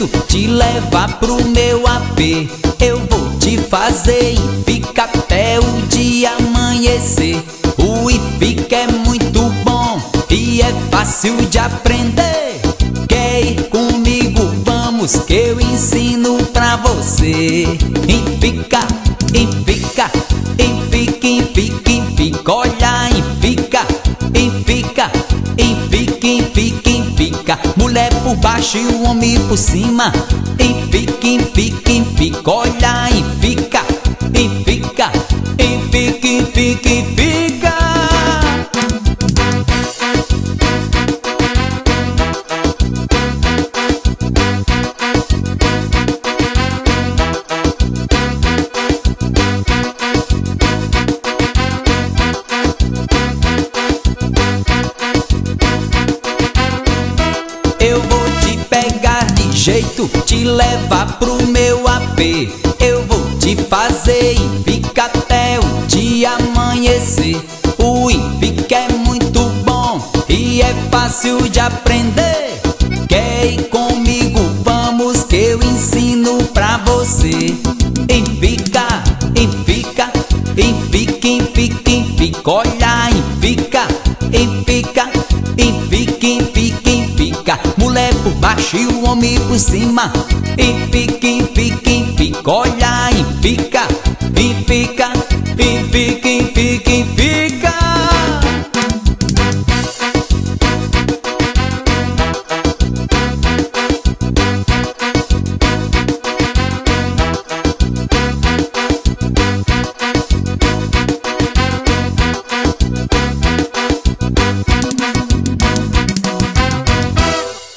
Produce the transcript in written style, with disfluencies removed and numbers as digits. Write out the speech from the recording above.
jeito te levar pro meu AP. Eu vou te fazer e fica até o dia amanhecer. O Ipica é muito bom e é fácil de aprender. Quer ir comigo? Vamos que eu ensino pra você. Ipica, Ipica, Ipica, Ipica, Ipica. Olha, Ipica, Ipica, Ipica, Ipica, Ipica. Mulher por baixo e o homem por cima. Ipica, Ipica, Ipica. Olha, Ipica, Ipica, Ipica, Ipica, Ipica. Eu vou te pegar de jeito, te levar pro meu AP. Eu vou te fazer e fica até o dia amanhecer. O Ipica é muito bom e é fácil de aprender. Quer ir comigo? Vamos que eu ensino pra você. Ipica, Ipica, Ipica, Ipica, Ipica. Olha, Ipica, Ipica, Ipica, Ipica, Ipica. Mulher por baixo e o homem por cima. Ipica, Ipica, Ipica. Olha, Ipica, Ipica, Ipica, Ipica, Ipica.